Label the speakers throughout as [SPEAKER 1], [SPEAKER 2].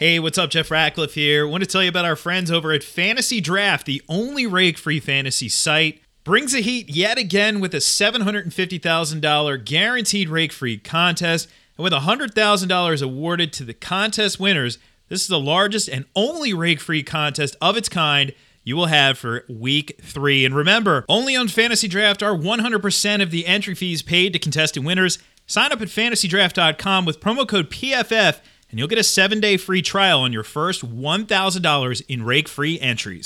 [SPEAKER 1] Hey, what's up? Jeff Ratcliffe here. Want to tell you about our friends over at Fantasy Draft, the only rake-free fantasy site. Brings the heat yet again with a $750,000 guaranteed rake-free contest. And with $100,000 awarded to the contest winners, this is the largest and only rake-free contest of its kind you will have for week 3. And remember, only on Fantasy Draft are 100% of the entry fees paid to contested winners. Sign up at fantasydraft.com with promo code PFF, and you'll get a 7-day free trial on your first $1,000 in rake-free entries.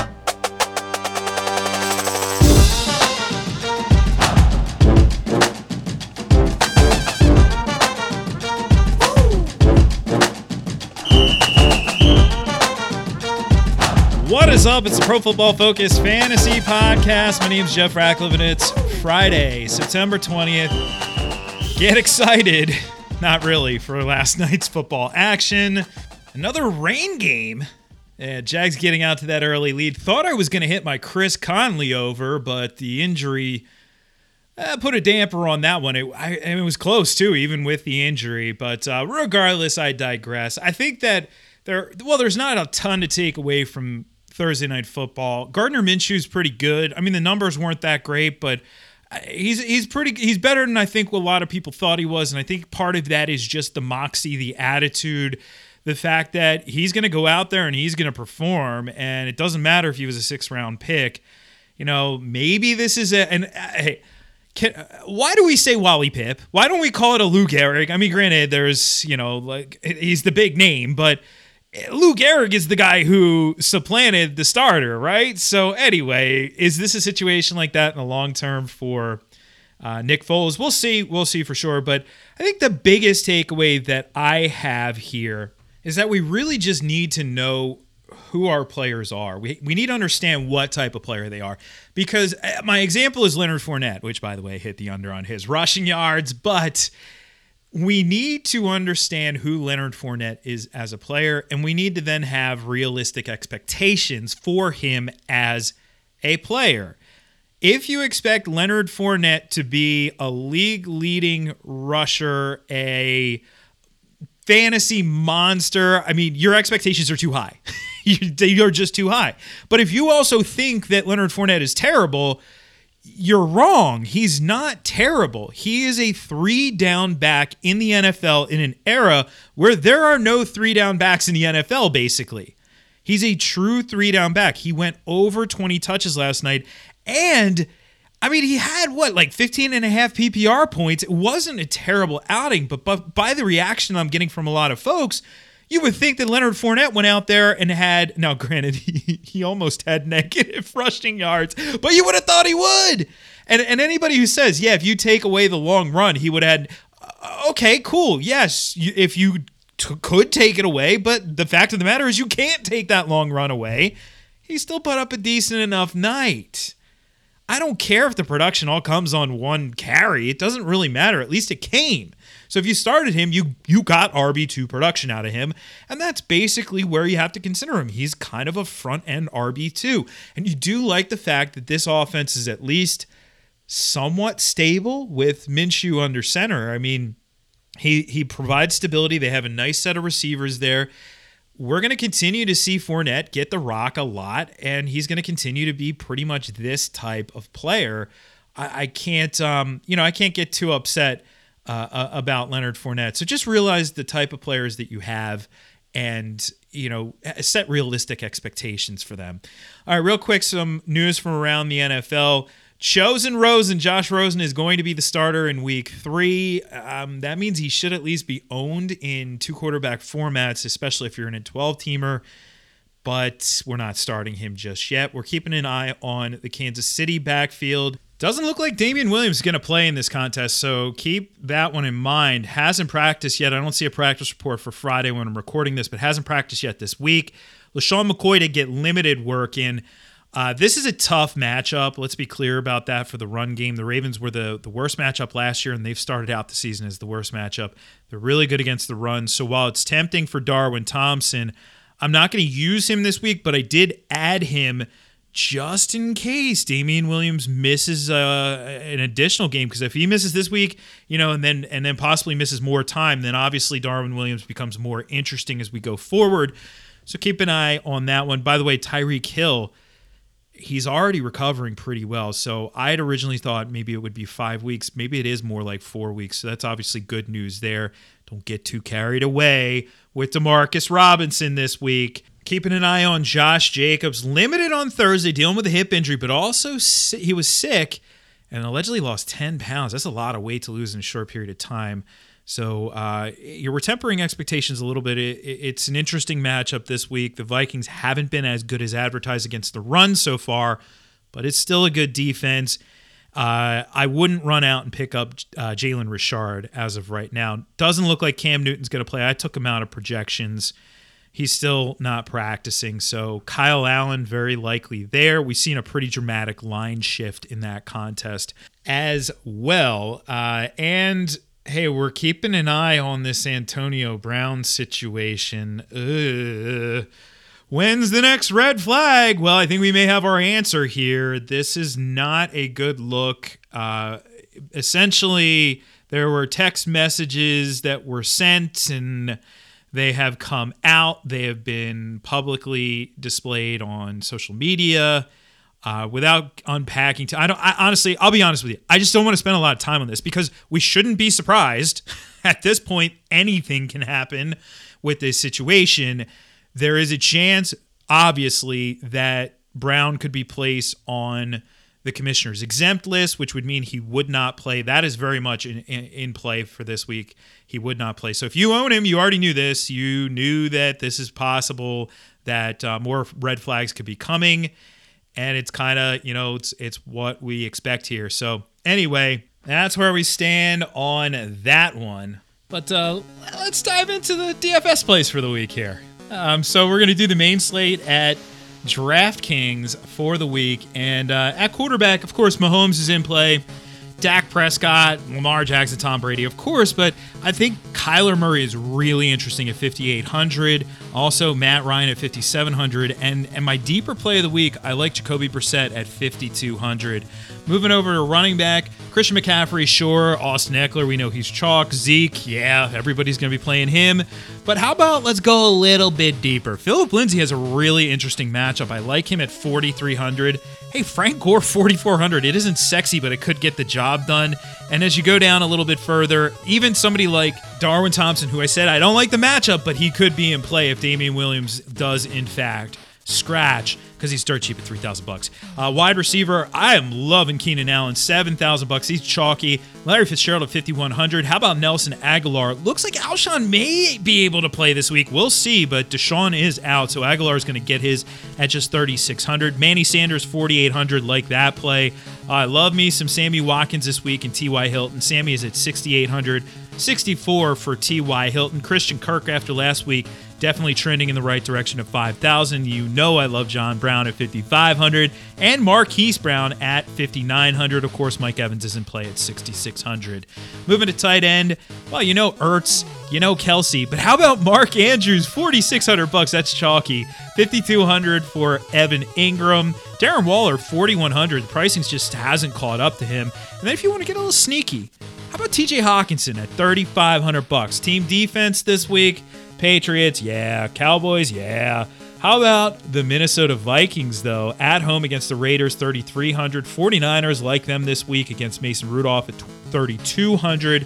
[SPEAKER 1] What is up? It's the Pro Football Focus Fantasy Podcast. My name's Jeff Ratcliffe, and it's Friday, September 20th. Get excited. Not really, for last night's football action. Another rain game. Jags getting out to that early lead. Thought I was going to hit my Chris Conley over, but the injury put a damper on that one. It was close, too, even with the injury. But regardless, I digress. I think that there's not a ton to take away from Thursday Night Football. Gardner Minshew's pretty good. I mean, the numbers weren't that great, but he's better than I think a lot of people thought he was, and I think part of that is just the moxie, the attitude, the fact that he's going to go out there and he's going to perform, and it doesn't matter if he was a 6th-round pick. You know, maybe this is why do we say Wally Pipp? Why don't we call it a Lou Gehrig? I mean, granted, there's, he's the big name, but Lou Gehrig is the guy who supplanted the starter, right? So anyway, is this a situation like that in the long term for Nick Foles? We'll see for sure. But I think the biggest takeaway that I have here is that we really just need to know who our players are. We need to understand what type of player they are. Because my example is Leonard Fournette, which, by the way, hit the under on his rushing yards, but we need to understand who Leonard Fournette is as a player, and we need to then have realistic expectations for him as a player. If you expect Leonard Fournette to be a league-leading rusher, a fantasy monster, I mean, your expectations are too high. You're just too high. But if you also think that Leonard Fournette is terrible, you're wrong. He's not terrible. He is a 3-down back in the NFL in an era where there are no 3-down backs in the NFL, basically. He's a true 3-down back. He went over 20 touches last night, and I mean, he had 15 and a half PPR points. It wasn't a terrible outing, but by the reaction I'm getting from a lot of folks, you would think that Leonard Fournette went out there and had, now granted, he almost had negative rushing yards, but you would have thought he would. And anybody who says, yeah, if you take away the long run, he would have had, okay, cool. Yes, if you could take it away, but the fact of the matter is you can't take that long run away. He still put up a decent enough night. I don't care if the production all comes on one carry. It doesn't really matter. At least it came. So if you started him, you got RB2 production out of him, and that's basically where you have to consider him. He's kind of a front-end RB2, and you do like the fact that this offense is at least somewhat stable with Minshew under center. I mean, he provides stability. They have a nice set of receivers there. We're going to continue to see Fournette get the rock a lot, and he's going to continue to be pretty much this type of player. I can't get too upset about Leonard Fournette. So just realize the type of players that you have and, set realistic expectations for them. All right, real quick, some news from around the NFL. Josh Rosen is going to be the starter in week 3. That means he should at least be owned in 2-quarterback formats, especially if you're in a 12-teamer. But we're not starting him just yet. We're keeping an eye on the Kansas City backfield. Doesn't look like Damian Williams is going to play in this contest, so keep that one in mind. Hasn't practiced yet. I don't see a practice report for Friday when I'm recording this, but hasn't practiced yet this week. LaShawn McCoy did get limited work in. This is a tough matchup. Let's be clear about that for the run game. The Ravens were the worst matchup last year, and they've started out the season as the worst matchup. They're really good against the run. So while it's tempting for Darwin Thompson, I'm not going to use him this week, but I did add him just in case Damian Williams misses an additional game, because if he misses this week, and then possibly misses more time, then obviously Darwin Williams becomes more interesting as we go forward. So keep an eye on that one. By the way, Tyreek Hill, he's already recovering pretty well. So I had originally thought maybe it would be 5 weeks. Maybe it is more like 4 weeks. So that's obviously good news there. Don't get too carried away with Demarcus Robinson this week. Keeping an eye on Josh Jacobs, limited on Thursday, dealing with a hip injury, but also he was sick and allegedly lost 10 pounds. That's a lot of weight to lose in a short period of time. So we're tempering expectations a little bit. It's an interesting matchup this week. The Vikings haven't been as good as advertised against the run so far, but it's still a good defense. I wouldn't run out and pick up Jalen Richard as of right now. Doesn't look like Cam Newton's going to play. I took him out of projections. He's still not practicing, so Kyle Allen very likely there. We've seen a pretty dramatic line shift in that contest as well. And, hey, we're keeping an eye on this Antonio Brown situation. When's the next red flag? Well, I think we may have our answer here. This is not a good look. Essentially, there were text messages that were sent, and they have come out. They have been publicly displayed on social media without unpacking. Honestly, I'll be honest with you. I just don't want to spend a lot of time on this because we shouldn't be surprised. At this point, anything can happen with this situation. There is a chance, obviously, that Brown could be placed on the commissioner's exempt list, which would mean he would not play. That is very much in play for this week. He would not play. So if you own him, you already knew this. You knew that this is possible, that more red flags could be coming. And it's kind of, it's what we expect here. So anyway, that's where we stand on that one. But let's dive into the DFS plays for the week here. So we're going to do the main slate at DraftKings for the week. And at quarterback, of course, Mahomes is in play. Dak Prescott, Lamar Jackson, Tom Brady, of course. But I think Kyler Murray is really interesting at 5,800. Also, Matt Ryan at 5,700. And my deeper play of the week, I like Jacoby Brissett at 5,200. Moving over to running back, Christian McCaffrey, sure. Austin Eckler, we know he's chalk. Zeke, yeah, everybody's going to be playing him. But how about let's go a little bit deeper? Phillip Lindsay has a really interesting matchup. I like him at 4,300. Hey, Frank Gore, 4,400. It isn't sexy, but it could get the job done. And as you go down a little bit further, even somebody like Darwin Thompson, who I said I don't like the matchup, but he could be in play if Damian Williams does, in fact, scratch, because he's dirt cheap at $3,000. Wide receiver, I am loving Keenan Allen, $7,000. He's chalky. Larry Fitzgerald at 5,100. How about Nelson Aguilar? Looks like Alshon may be able to play this week. We'll see, but Deshaun is out, so Aguilar is going to get his at just 3,600. Manny Sanders, 4,800. Like that play. I love me some Sammy Watkins this week and T.Y. Hilton. Sammy is at 6,800. 64 for T.Y. Hilton. Christian Kirk after last week, definitely trending in the right direction at 5,000. You know I love John Brown at 5,500 and Marquise Brown at 5,900. Of course, Mike Evans is in play at 6,600. Moving to tight end, well, you know Ertz, you know Kelsey, but how about Mark Andrews? $4,600. That's chalky. 5,200 for Evan Ingram. Darren Waller, 4,100. The pricing just hasn't caught up to him. And then if you want to get a little sneaky, how about TJ Hawkinson at $3,500? Team defense this week. Patriots, yeah. Cowboys, yeah. How about the Minnesota Vikings, though? At home against the Raiders, 3,300. 49ers like them this week against Mason Rudolph at 3,200.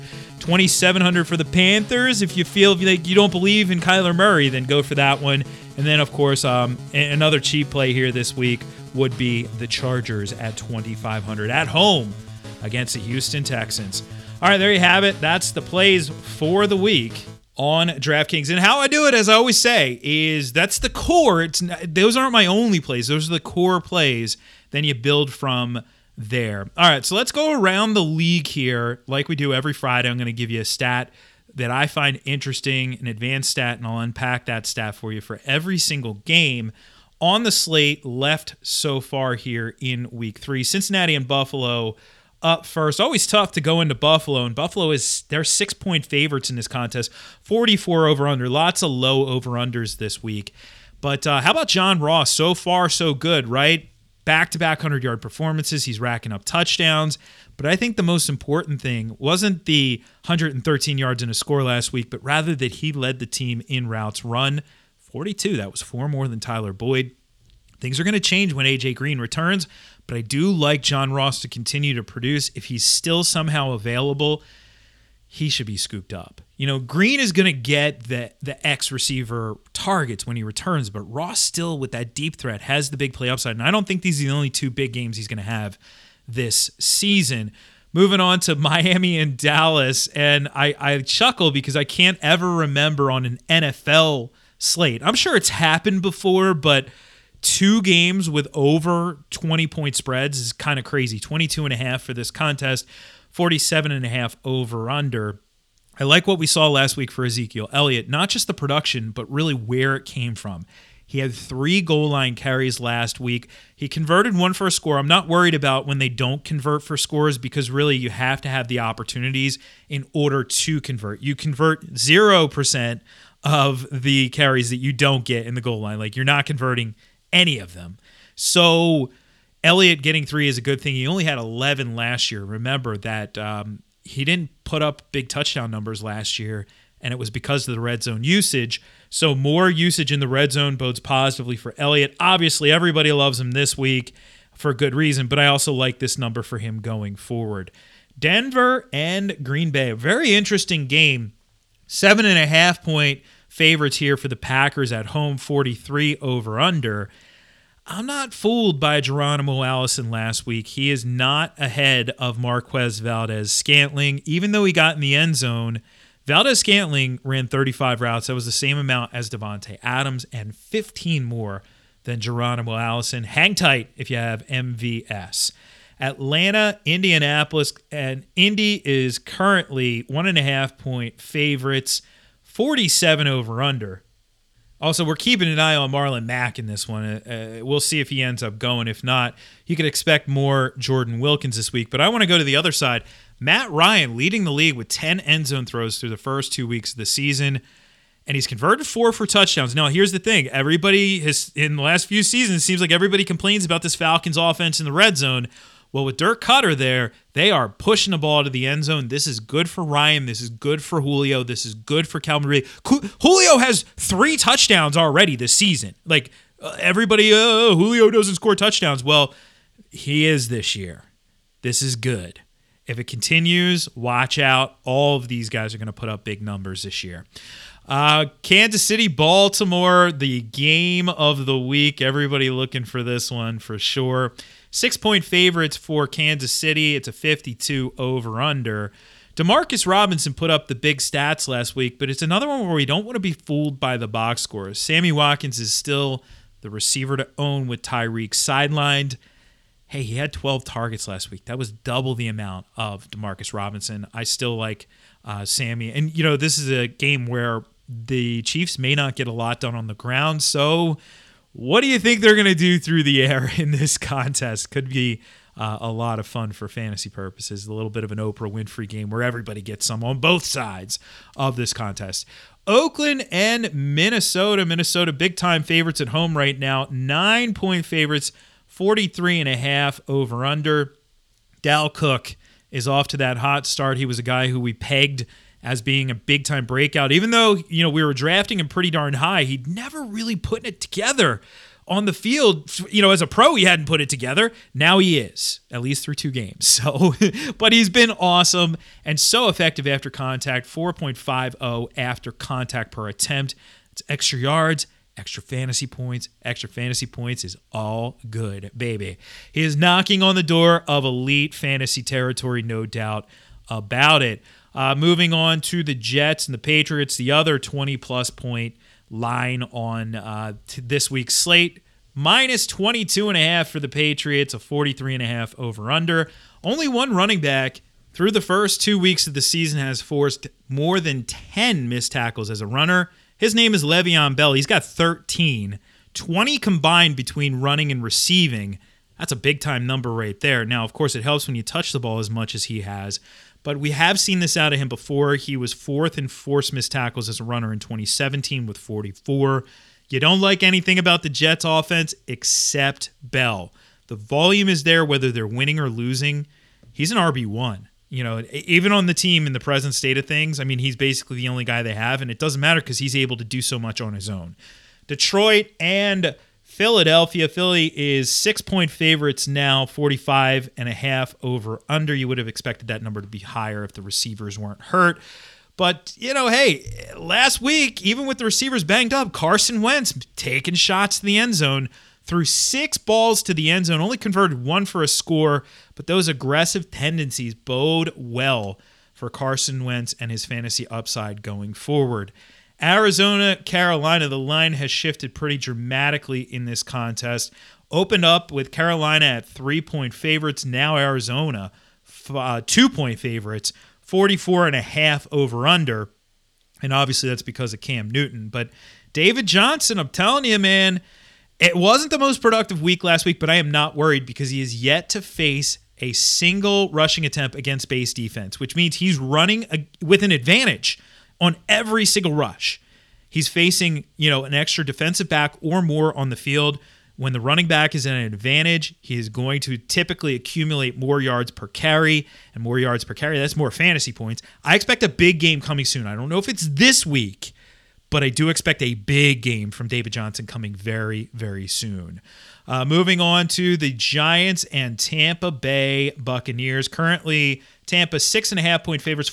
[SPEAKER 1] 2,700 for the Panthers. If you feel like you don't believe in Kyler Murray, then go for that one. And then, of course, another cheap play here this week would be the Chargers at 2,500 at home against the Houston Texans. All right, there you have it. That's the plays for the week on DraftKings. And how I do it, as I always say, is that's the core. Those aren't my only plays. Those are the core plays. Then you build from there. All right, so let's go around the league here like we do every Friday. I'm going to give you a stat that I find interesting, an advanced stat, and I'll unpack that stat for you for every single game on the slate left so far here in Week 3. Cincinnati and Buffalo up first. Always tough to go into Buffalo, and Buffalo they're 6-point favorites in this contest. 44 over-under. Lots of low over-unders this week. But how about John Ross? So far, so good, right? back-to-back 100-yard performances. He's racking up touchdowns. But I think the most important thing wasn't the 113 yards and a score last week, but rather that he led the team in routes run. 42, that was 4 more than Tyler Boyd. Things are going to change when A.J. Green returns, but I do like John Ross to continue to produce. If he's still somehow available, he should be scooped up. Green is going to get the X receiver targets when he returns, but Ross still, with that deep threat, has the big play upside, and I don't think these are the only 2 big games he's going to have this season. Moving on to Miami and Dallas, and I chuckle because I can't ever remember on an NFL slate. I'm sure it's happened before, but 2 games with over 20-point spreads is kind of crazy. 22.5 for this contest, 47.5 over-under. I like what we saw last week for Ezekiel Elliott, not just the production, but really where it came from. He had 3 goal line carries last week. He converted 1 for a score. I'm not worried about when they don't convert for scores because really you have to have the opportunities in order to convert. You convert 0% of the carries that you don't get in the goal line. Like, you're not converting any of them. So Elliott getting 3 is a good thing. He only had 11 last year. Remember that he didn't put up big touchdown numbers last year, and it was because of the red zone usage. So more usage in the red zone bodes positively for Elliott. Obviously, everybody loves him this week for good reason, but I also like this number for him going forward. Denver and Green Bay, a very interesting game. 7.5-point favorites here for the Packers at home, 43 over-under. I'm not fooled by Geronimo Allison last week. He is not ahead of Marquez Valdes-Scantling. Even though he got in the end zone, Valdes-Scantling ran 35 routes. That was the same amount as Devontae Adams and 15 more than Geronimo Allison. Hang tight if you have MVS. Atlanta, Indianapolis, and Indy is currently 1.5-point favorites, 47 over-under. Also, we're keeping an eye on Marlon Mack in this one. We'll see if he ends up going. If not, you could expect more Jordan Wilkins this week. But I want to go to the other side. Matt Ryan leading the league with 10 end zone throws through the first 2 weeks of the season, and he's converted 4 for touchdowns. Now, here's the thing. Everybody has, in the last few seasons, it seems like everybody complains about this Falcons offense in the red zone. Well, with Dirk Cutter there, they are pushing the ball to the end zone. This is good for Ryan. This is good for Julio. This is good for Calvin Ridley. Julio has 3 touchdowns already this season. Like, everybody, Julio doesn't score touchdowns. Well, he is this year. This is good. If it continues, watch out. All of these guys are going to put up big numbers this year. Kansas City, Baltimore, the game of the week. Everybody looking for this one for sure. 6-point favorites for Kansas City. It's a 52 over-under. Demarcus Robinson put up the big stats last week, but it's another one where we don't want to be fooled by the box scores. Sammy Watkins is still the receiver to own with Tyreek sidelined. Hey, he had 12 targets last week. That was double the amount of Demarcus Robinson. I still like Sammy. And, this is a game where the Chiefs may not get a lot done on the ground, so what do you think they're going to do through the air in this contest? Could be a lot of fun for fantasy purposes. A little bit of an Oprah Winfrey game where everybody gets some on both sides of this contest. Oakland and Minnesota. Minnesota, big-time favorites at home right now. 9-point favorites, 43.5 over-under. Dal Cook is off to that hot start. He was a guy who we pegged as being a big-time breakout. Even though, we were drafting him pretty darn high, he'd never really putting it together on the field. As a pro, he hadn't put it together. Now he is, at least through 2 games. So, but he's been awesome and so effective after contact, 4.50 after contact per attempt. It's extra yards, extra fantasy points. Extra fantasy points is all good, baby. He is knocking on the door of elite fantasy territory, no doubt about it. Moving on to the Jets and the Patriots, the other 20-plus point line on this week's slate. Minus 22.5 for the Patriots, a 43.5 over-under. Only one running back through the first 2 weeks of the season has forced more than 10 missed tackles as a runner. His name is Le'Veon Bell. He's got 13, 20 combined between running and receiving. That's a big-time number right there. Now, of course, it helps when you touch the ball as much as he has. But we have seen this out of him before. He was 4th in forced missed tackles as a runner in 2017 with 44. You don't like anything about the Jets offense except Bell. The volume is there, whether they're winning or losing. He's an RB1. Even on the team in the present state of things, I mean, he's basically the only guy they have, and it doesn't matter because he's able to do so much on his own. Detroit and Philadelphia. Philly is 6-point favorites now, 45.5 over under. You would have expected that number to be higher if the receivers weren't hurt. But, hey, last week, even with the receivers banged up, Carson Wentz taking shots to the end zone, threw 6 balls to the end zone, only converted 1 for a score, but those aggressive tendencies bode well for Carson Wentz and his fantasy upside going forward. Arizona, Carolina, the line has shifted pretty dramatically in this contest. Opened up with Carolina at 3-point favorites. Now Arizona, 2-point favorites, 44.5 over under. And obviously that's because of Cam Newton. But David Johnson, I'm telling you, man, it wasn't the most productive week last week, but I am not worried because he is yet to face a single rushing attempt against base defense, which means he's running with an advantage on every single rush. He's facing, an extra defensive back or more on the field. When the running back is at an advantage, he is going to typically accumulate more yards per carry, and more yards per carry, that's more fantasy points. I expect a big game coming soon. I don't know if it's this week, but I do expect a big game from David Johnson coming very, very soon. Moving on to the Giants and Tampa Bay Buccaneers. Currently, Tampa 6.5-point favorites,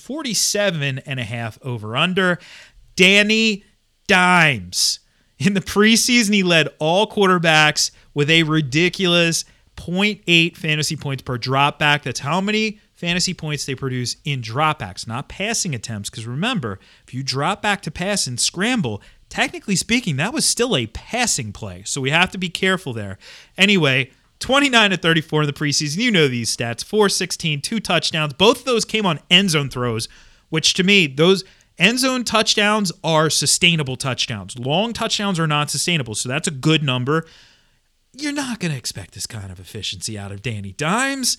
[SPEAKER 1] 47.5 over under. Danny Dimes. In the preseason, he led all quarterbacks with a ridiculous 0.8 fantasy points per dropback. That's how many fantasy points they produce in dropbacks, not passing attempts. Because remember, if you drop back to pass and scramble, technically speaking, that was still a passing play. So we have to be careful there. Anyway, 29-34 in the preseason. You know these stats. 416, 2 touchdowns. Both of those came on end zone throws, which to me, those end zone touchdowns are sustainable touchdowns. Long touchdowns are not sustainable, so that's a good number. You're not going to expect this kind of efficiency out of Danny Dimes,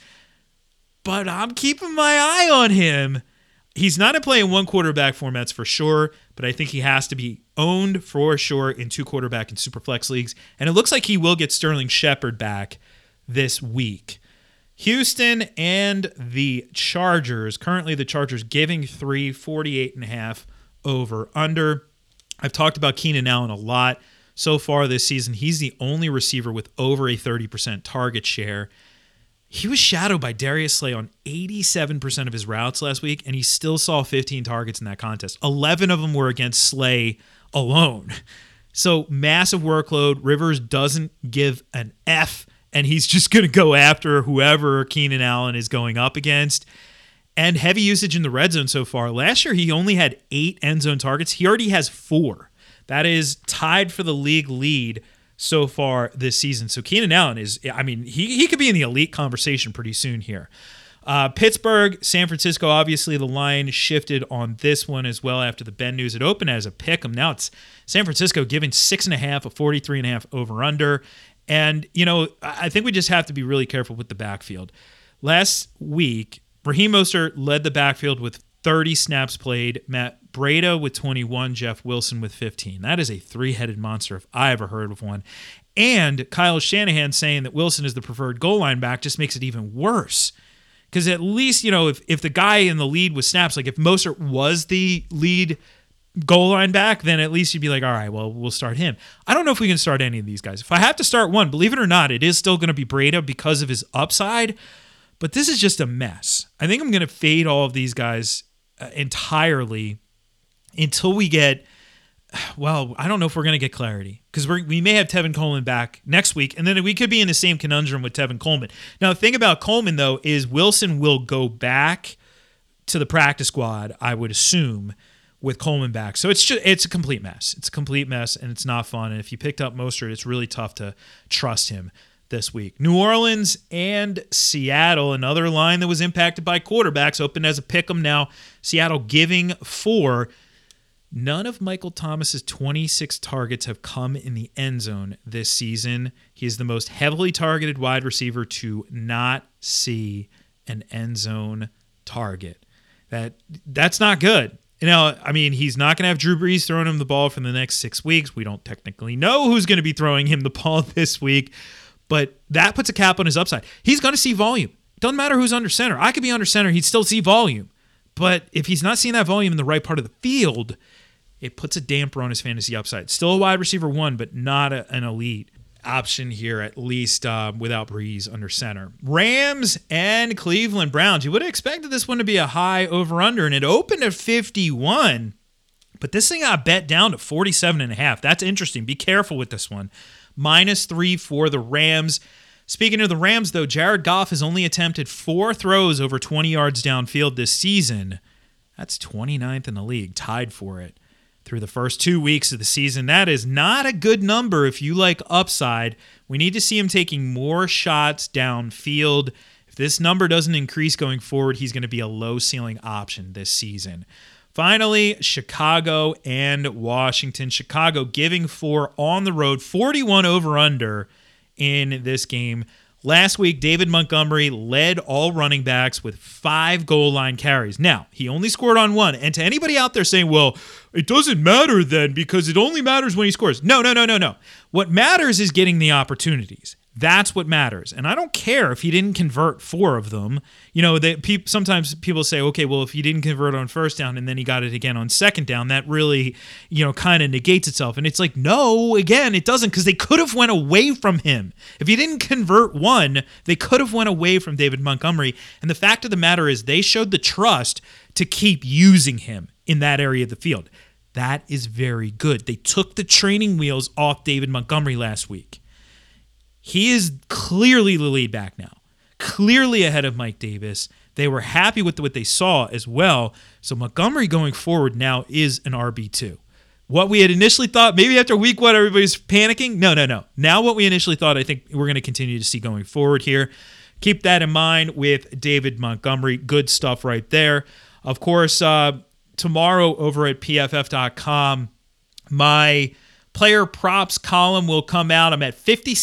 [SPEAKER 1] but I'm keeping my eye on him. He's not playing one quarterback formats for sure, but I think he has to be owned for sure in 2 quarterback and superflex leagues, and it looks like he will get Sterling Shepard back this week. Houston and the Chargers. Currently, the Chargers giving 3, 48.5 over under. I've talked about Keenan Allen a lot so far this season. He's the only receiver with over a 30% target share. He was shadowed by Darius Slay on 87% of his routes last week, and he still saw 15 targets in that contest. 11 of them were against Slay alone. So massive workload. Rivers doesn't give an F, and he's just going to go after whoever Keenan Allen is going up against. And heavy usage in the red zone so far. Last year, he only had 8 end zone targets. He already has 4. That is tied for the league lead so far this season. So Keenan Allen is, he could be in the elite conversation pretty soon here. Pittsburgh, San Francisco, obviously the line shifted on this one as well after the Ben news. It opened as a pick 'em. Now it's San Francisco giving 6.5, a 43.5 over under. And, I think we just have to be really careful with the backfield. Last week, Raheem Mostert led the backfield with 30 snaps played, Matt Breida with 21, Jeff Wilson with 15. That is a 3-headed monster if I ever heard of one. And Kyle Shanahan saying that Wilson is the preferred goal line back just makes it even worse. Because at least, if the guy in the lead with snaps, like if Mostert was the lead goal line back, then at least you'd be like, all right, well, we'll start him. I don't know if we can start any of these guys. If I have to start one, believe it or not, it is still going to be Breida because of his upside. But this is just a mess. I think I'm going to fade all of these guys entirely until we get, I don't know if we're going to get clarity because we may have Tevin Coleman back next week, and then we could be in the same conundrum with Tevin Coleman. Now, the thing about Coleman, though, is Wilson will go back to the practice squad, I would assume, with Coleman back. So it's a complete mess. It's a complete mess, and it's not fun. And if you picked up Mostert, it's really tough to trust him this week. New Orleans and Seattle, another line that was impacted by quarterbacks, opened as a pick 'em now. Seattle giving 4. None of Michael Thomas's 26 targets have come in the end zone this season. He is the most heavily targeted wide receiver to not see an end zone target. That's not good. He's not going to have Drew Brees throwing him the ball for the next 6 weeks. We don't technically know who's going to be throwing him the ball this week. but that puts a cap on his upside. He's going to see volume. Doesn't matter who's under center. I could be under center. He'd still see volume. But if he's not seeing that volume in the right part of the field, it puts a damper on his fantasy upside. Still a wide receiver 1, but not an elite option here, at least without Breeze under center. Rams and Cleveland Browns. You would have expected this one to be a high over-under, and it opened at 51. But this thing got bet down to 47.5. That's interesting. Be careful with this one. -3 for the Rams. Speaking of the Rams, though, Jared Goff has only attempted 4 throws over 20 yards downfield this season. That's 29th in the league, tied for it through the first 2 weeks of the season. That is not a good number if you like upside. We need to see him taking more shots downfield. If this number doesn't increase going forward, he's going to be a low ceiling option this season. Finally, Chicago and Washington. Chicago giving 4 on the road, 41 over-under in this game. Last week, David Montgomery led all running backs with 5 goal line carries. Now, he only scored on 1. And to anybody out there saying, well, it doesn't matter then because it only matters when he scores. No. What matters is getting the opportunities. That's what matters. And I don't care if he didn't convert 4 of them. Sometimes people say, okay, well, if he didn't convert on first down and then he got it again on second down, that really, kind of negates itself. And it's like, no, again, it doesn't, because they could have went away from him. If he didn't convert 1, they could have went away from David Montgomery. And the fact of the matter is they showed the trust to keep using him in that area of the field. That is very good. They took the training wheels off David Montgomery last week. He is clearly the lead back now, clearly ahead of Mike Davis. They were happy with what they saw as well. So Montgomery going forward now is an RB2. What we had initially thought, maybe after week 1, everybody's panicking. No. Now what we initially thought, I think we're going to continue to see going forward here. Keep that in mind with David Montgomery. Good stuff right there. Of course, tomorrow over at PFF.com, my player props column will come out. I'm at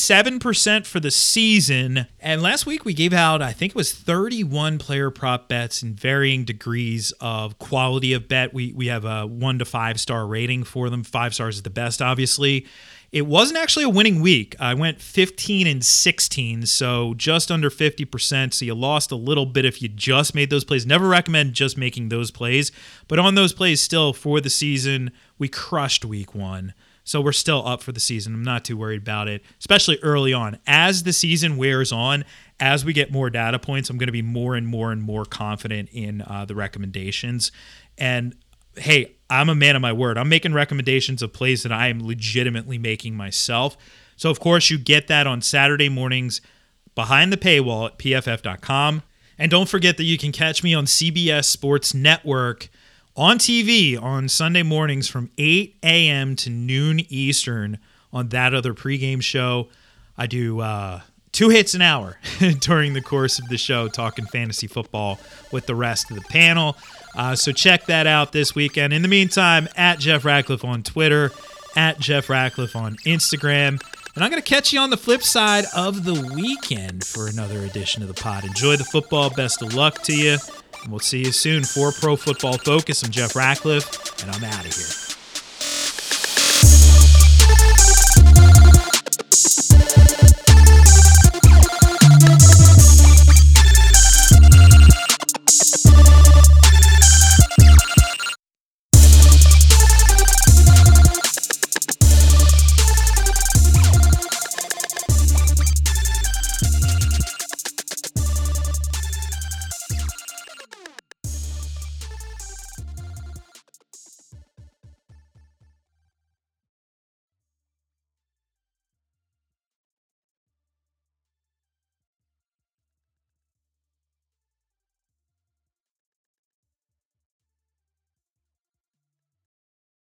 [SPEAKER 1] 57% for the season. And last week we gave out, I think it was 31 player prop bets in varying degrees of quality of bet. We have a 1 to 5 star rating for them. 5 stars is the best, obviously. It wasn't actually a winning week. I went 15 and 16, so just under 50%. So you lost a little bit if you just made those plays. Never recommend just making those plays. But on those plays still for the season, we crushed week 1. So we're still up for the season. I'm not too worried about it, especially early on. As the season wears on, as we get more data points, I'm going to be more and more confident in the recommendations. And hey, I'm a man of my word. I'm making recommendations of plays that I am legitimately making myself. So, of course, you get that on Saturday mornings behind the paywall at pff.com. And don't forget that you can catch me on CBS Sports Network on TV on Sunday mornings from 8 a.m. to noon Eastern on that other pregame show. I do 2 hits an hour during the course of the show, talking fantasy football with the rest of the panel. So check that out this weekend. In the meantime, at Jeff Ratcliffe on Twitter, at Jeff Ratcliffe on Instagram. And I'm going to catch you on the flip side of the weekend for another edition of the pod. Enjoy the football. Best of luck to you. And we'll see you soon for Pro Football Focus. I'm Jeff Ratcliffe, and I'm out of here.